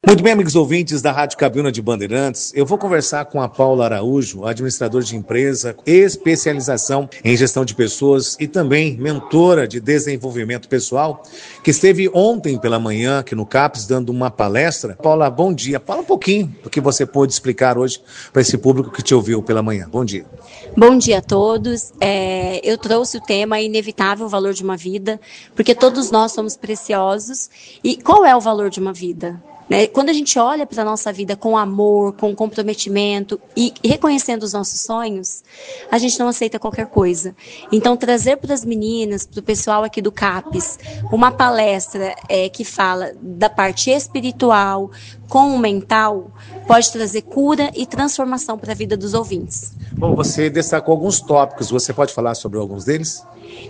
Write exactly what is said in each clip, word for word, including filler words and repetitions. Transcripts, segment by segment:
Muito bem, amigos ouvintes da Rádio Cabina de Bandeirantes, eu vou conversar com a Paula Araújo, administradora de empresa, especialização em gestão de pessoas e também mentora de desenvolvimento pessoal, que esteve ontem pela manhã aqui no CAPES dando uma palestra. Paula, bom dia. Fala um pouquinho do que você pôde explicar hoje para esse público que te ouviu pela manhã. Bom dia. Bom dia a todos. É, eu trouxe o tema Inevitável Valor de uma Vida, porque todos nós somos preciosos. E qual é o valor de uma vida? Né? Quando a gente olha para a nossa vida com amor, com comprometimento e reconhecendo os nossos sonhos, a gente não aceita qualquer coisa. Então, trazer para as meninas, para o pessoal aqui do CAPES, uma palestra é, que fala da parte espiritual com o mental, pode trazer cura e transformação para a vida dos ouvintes. Bom, você destacou alguns tópicos, você pode falar sobre alguns deles?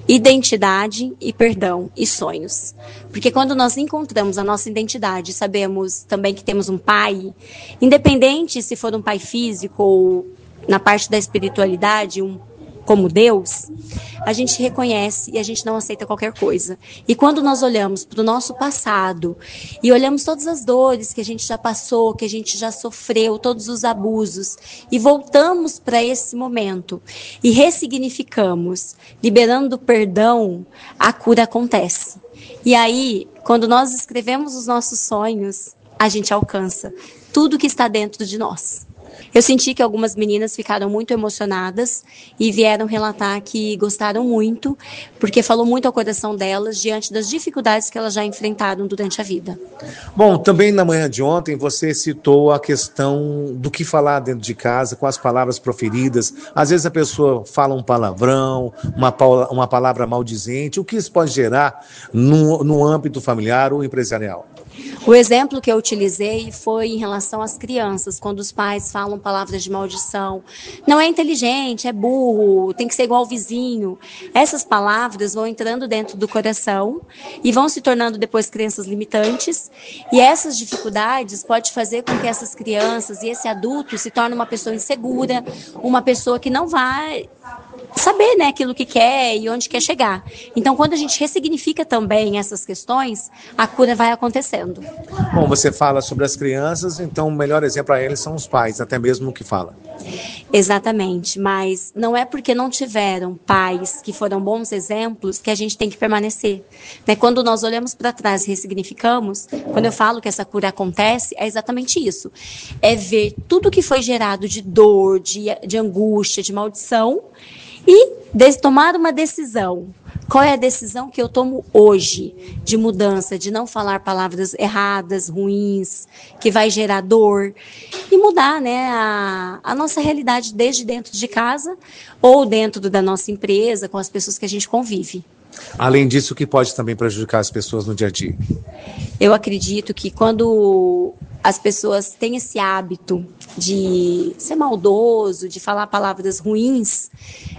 Identidade e perdão e sonhos. Porque quando nós encontramos a nossa identidade, sabemos também que temos um pai, independente se for um pai físico ou na parte da espiritualidade, um como Deus, a gente reconhece e a gente não aceita qualquer coisa. E quando nós olhamos para o nosso passado e olhamos todas as dores que a gente já passou, que a gente já sofreu, todos os abusos, e voltamos para esse momento e ressignificamos, liberando o perdão, a cura acontece. E aí, quando nós escrevemos os nossos sonhos, a gente alcança tudo que está dentro de nós. Eu senti que algumas meninas ficaram muito emocionadas e vieram relatar que gostaram muito, porque falou muito ao coração delas diante das dificuldades que elas já enfrentaram durante a vida. Bom, também na manhã de ontem você citou a questão do que falar dentro de casa, com as palavras proferidas. Às vezes a pessoa fala um palavrão, uma, uma palavra maldizente. O que isso pode gerar no, no âmbito familiar ou empresarial? O exemplo que eu utilizei foi em relação às crianças, quando os pais falam palavras de maldição. Não é inteligente, é burro, tem que ser igual ao vizinho. Essas palavras vão entrando dentro do coração e vão se tornando depois crenças limitantes. E essas dificuldades podem fazer com que essas crianças e esse adulto se torne uma pessoa insegura, uma pessoa que não vai saber, né, aquilo que quer e onde quer chegar. Então, quando a gente ressignifica também essas questões, a cura vai acontecendo. Bom, você fala sobre as crianças, então o melhor exemplo para eles são os pais, até mesmo no que fala. Exatamente, mas não é porque não tiveram pais que foram bons exemplos que a gente tem que permanecer. Né? Quando nós olhamos para trás e ressignificamos, quando eu falo que essa cura acontece, é exatamente isso. É ver tudo que foi gerado de dor, de, de angústia, de maldição, e de tomar uma decisão. Qual é a decisão que eu tomo hoje de mudança, de não falar palavras erradas, ruins, que vai gerar dor, e mudar, né, a, a nossa realidade desde dentro de casa ou dentro da nossa empresa, com as pessoas que a gente convive. Além disso, o que pode também prejudicar as pessoas no dia a dia? Eu acredito que quando as pessoas têm esse hábito de ser maldoso, de falar palavras ruins,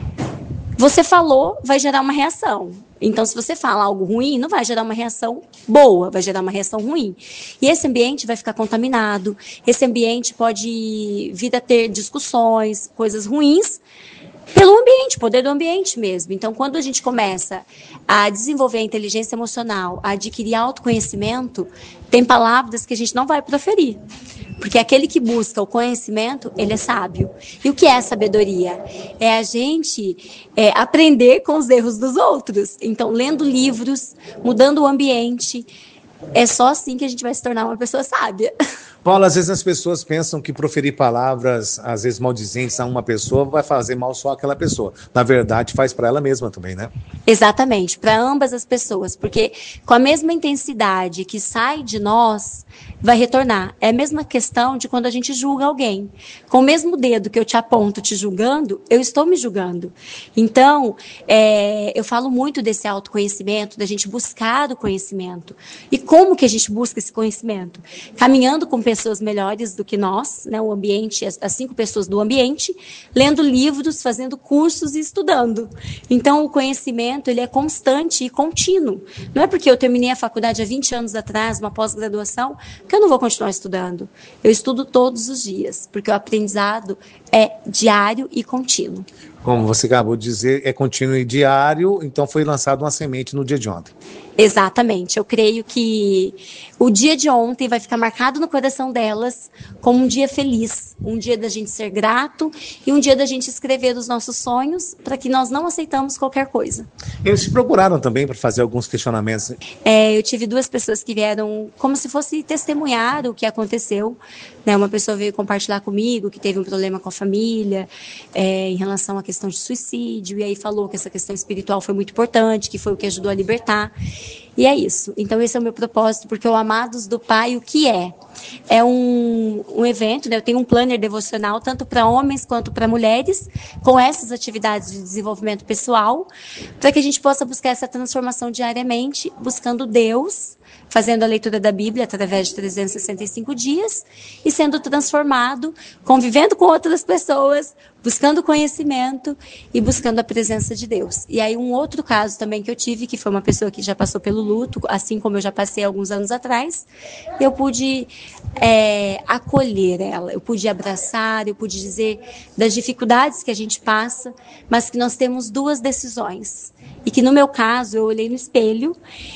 você falou, vai gerar uma reação. Então, se você fala algo ruim, não vai gerar uma reação boa, vai gerar uma reação ruim. E esse ambiente vai ficar contaminado, esse ambiente pode vir a ter discussões, coisas ruins, pelo ambiente, poder do ambiente mesmo. Então, quando a gente começa a desenvolver a inteligência emocional, a adquirir autoconhecimento, tem palavras que a gente não vai proferir. Porque aquele que busca o conhecimento, ele é sábio. E o que é a sabedoria? É a gente é, aprender com os erros dos outros. Então, lendo livros, mudando o ambiente, é só assim que a gente vai se tornar uma pessoa sábia. Paulo, às vezes as pessoas pensam que proferir palavras, às vezes maldizentes a uma pessoa, vai fazer mal só àquela pessoa. Na verdade, faz para ela mesma também, né? Exatamente, para ambas as pessoas, porque com a mesma intensidade que sai de nós, vai retornar. É a mesma questão de quando a gente julga alguém. Com o mesmo dedo que eu te aponto te julgando, eu estou me julgando. Então, é, eu falo muito desse autoconhecimento, da gente buscar o conhecimento. E como que a gente busca esse conhecimento? Caminhando com pessoas melhores do que nós, né, o ambiente, as, as cinco pessoas do ambiente, lendo livros, fazendo cursos e estudando. Então, o conhecimento, ele é constante e contínuo. Não é porque eu terminei a faculdade há vinte anos atrás, uma pós-graduação, que eu não vou continuar estudando. Eu estudo todos os dias, porque o aprendizado é diário e contínuo. Como você acabou de dizer, é contínuo e diário, então foi lançada uma semente no dia de ontem. Exatamente. Eu creio que o dia de ontem vai ficar marcado no coração delas como um dia feliz, um dia da gente ser grato e um dia da gente escrever os nossos sonhos para que nós não aceitamos qualquer coisa. Eles te procuraram também para fazer alguns questionamentos. É, eu tive duas pessoas que vieram como se fosse testemunhar o que aconteceu. Né? Uma pessoa veio compartilhar comigo que teve um problema com a família é, em relação à questão de suicídio, e aí falou que essa questão espiritual foi muito importante, que foi o que ajudou a libertar. E é isso. Então esse é o meu propósito, porque o Amados do Pai, o que é? É um, um evento, né? Eu tenho um planner devocional tanto para homens quanto para mulheres, com essas atividades de desenvolvimento pessoal, para que a gente possa buscar essa transformação diariamente, buscando Deus, fazendo a leitura da Bíblia através de trezentos e sessenta e cinco dias e sendo transformado, convivendo com outras pessoas, buscando conhecimento e buscando a presença de Deus. E aí um outro caso também que eu tive, que foi uma pessoa que já passou pelo luto, assim como eu já passei alguns anos atrás, eu pude é, acolher ela, eu pude abraçar, eu pude dizer das dificuldades que a gente passa, mas que nós temos duas decisões. E que no meu caso, eu olhei no espelho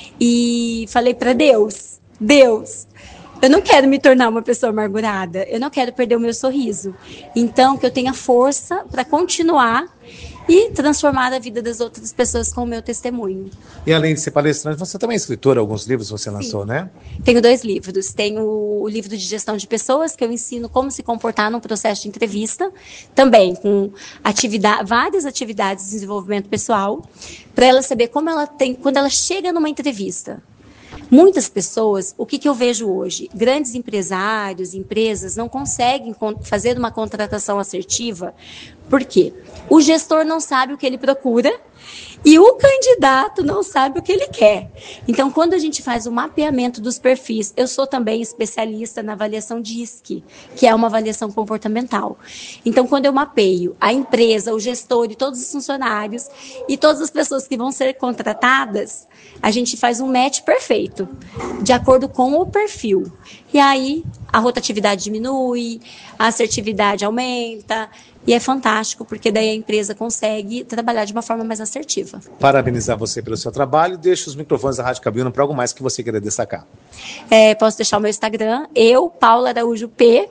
e falei para Deus, Deus, eu não quero me tornar uma pessoa amargurada, eu não quero perder o meu sorriso. Então, que eu tenha força para continuar e transformar a vida das outras pessoas com o meu testemunho. E além de ser palestrante, você também é escritora, alguns livros você lançou, Sim. Né? Tenho dois livros. Tenho o livro de gestão de pessoas, que eu ensino como se comportar num processo de entrevista, também com atividade, várias atividades de desenvolvimento pessoal, para ela saber como ela tem, quando ela chega numa entrevista. Muitas pessoas, o que, que eu vejo hoje? Grandes empresários, empresas não conseguem fazer uma contratação assertiva. Por quê? O gestor não sabe o que ele procura e o candidato não sabe o que ele quer. Então, quando a gente faz o mapeamento dos perfis, eu sou também especialista na avaliação D I S C, que é uma avaliação comportamental. Então, quando eu mapeio a empresa, o gestor e todos os funcionários e todas as pessoas que vão ser contratadas, a gente faz um match perfeito, de acordo com o perfil. E aí, a rotatividade diminui, a assertividade aumenta, e é fantástico, porque daí a empresa consegue trabalhar de uma forma mais assertiva. Parabenizar você pelo seu trabalho e deixo os microfones da Rádio Cabina para algo mais que você queira destacar. É, posso deixar o meu Instagram, eu, Paula Araújo P,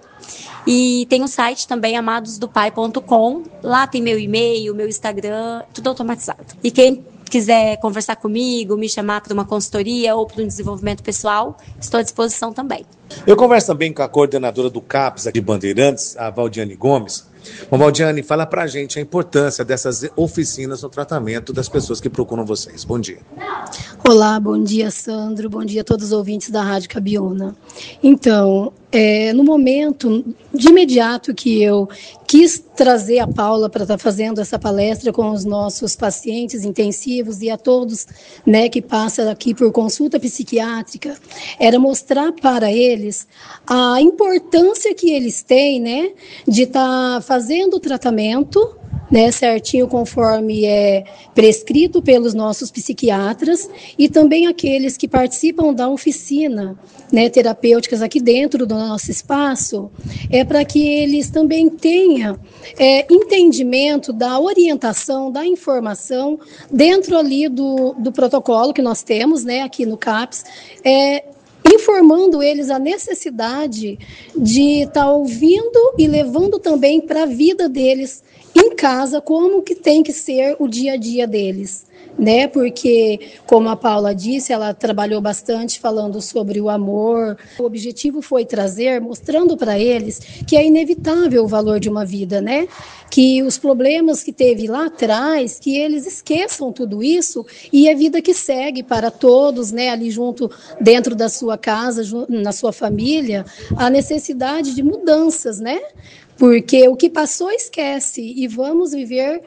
e tem o site também, amados do pai ponto com, lá tem meu e-mail, meu Instagram, tudo automatizado. E quem quiser conversar comigo, me chamar para uma consultoria ou para um desenvolvimento pessoal, estou à disposição também. Eu converso também com a coordenadora do CAPES aqui de Bandeirantes, a Valdiane Gomes. Bom, Valdiane, fala pra gente a importância dessas oficinas no tratamento das pessoas que procuram vocês. Bom dia. Olá, bom dia, Sandro. Bom dia a todos os ouvintes da Rádio Cabiúna. Então, é, no momento, de imediato que eu quis trazer a Paula para estar tá fazendo essa palestra com os nossos pacientes intensivos e a todos, né, que passam aqui por consulta psiquiátrica, era mostrar para eles a importância que eles têm, né, de estar tá fazendo o tratamento, né, certinho conforme é prescrito pelos nossos psiquiatras, e também aqueles que participam da oficina, né, terapêuticas aqui dentro do nosso espaço, é para que eles também tenham é, entendimento da orientação, da informação dentro ali do, do protocolo que nós temos, né, aqui no CAPES, é, informando eles a necessidade de estar tá ouvindo e levando também para a vida deles em casa, como que tem que ser o dia a dia deles, né? Porque, como a Paula disse, ela trabalhou bastante falando sobre o amor. O objetivo foi trazer, mostrando para eles que é inevitável o valor de uma vida, né? Que os problemas que teve lá atrás, que eles esqueçam tudo isso e a vida que segue para todos, né? Ali junto, dentro da sua casa, na sua família, a necessidade de mudanças, né? Porque o que passou esquece e vamos viver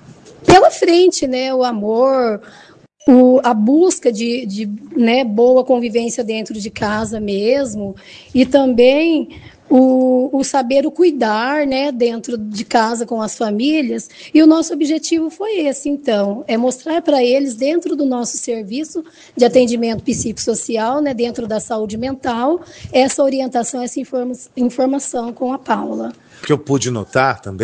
pela frente, né? O amor, o, a busca de, de né, boa convivência dentro de casa mesmo, e também o, o saber o cuidar, né, dentro de casa com as famílias. E o nosso objetivo foi esse, então, é mostrar para eles, dentro do nosso serviço de atendimento psicossocial, né, dentro da saúde mental, essa orientação, essa informa- informação com a Paula. O que eu pude notar também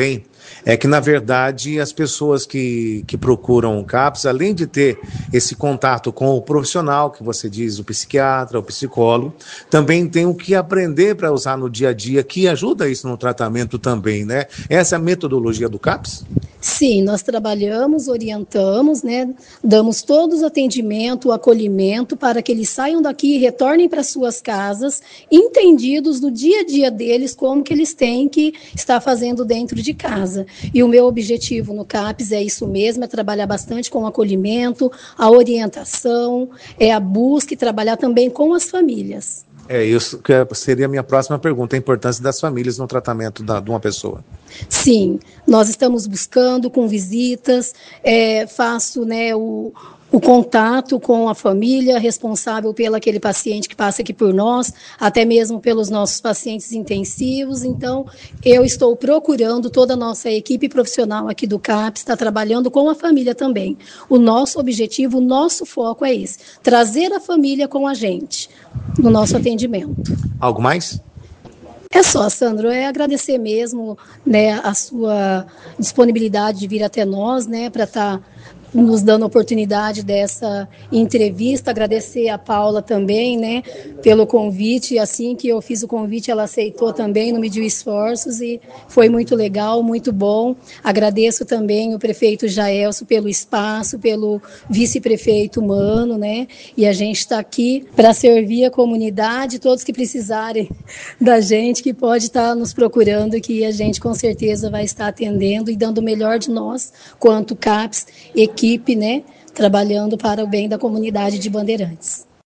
é que, na verdade, as pessoas que, que procuram o CAPS, além de ter esse contato com o profissional, que você diz, o psiquiatra, o psicólogo, também tem o que aprender para usar no dia a dia, que ajuda isso no tratamento também, né? Essa é a metodologia do CAPS? Sim, nós trabalhamos, orientamos, né, damos todos o atendimento, o acolhimento para que eles saiam daqui e retornem para suas casas, entendidos do dia a dia deles, como que eles têm que estar fazendo dentro de casa. E o meu objetivo no CAPS é isso mesmo, é trabalhar bastante com o acolhimento, a orientação, é a busca e trabalhar também com as famílias. É isso que seria a minha próxima pergunta, a importância das famílias no tratamento da, de uma pessoa. Sim, nós estamos buscando com visitas, é, faço né, o, o contato com a família responsável pelo aquele paciente que passa aqui por nós, até mesmo pelos nossos pacientes intensivos. Então, eu estou procurando, toda a nossa equipe profissional aqui do CAPS está trabalhando com a família também. O nosso objetivo, o nosso foco é esse, trazer a família com a gente no nosso atendimento. Algo mais? É só, Sandro, é agradecer mesmo, né, a sua disponibilidade de vir até nós, né, para estar tá nos dando a oportunidade dessa entrevista, agradecer a Paula também, né, pelo convite. Assim que eu fiz o convite, ela aceitou também, não mediu esforços e foi muito legal, muito bom. Agradeço também o prefeito Jaelso pelo espaço, pelo vice-prefeito Mano, né, e a gente está aqui para servir a comunidade, todos que precisarem da gente, que pode estar nos procurando, que a gente com certeza vai estar atendendo e dando o melhor de nós, quanto CAPS, equipe, equipe, né, trabalhando para o bem da comunidade de Bandeirantes.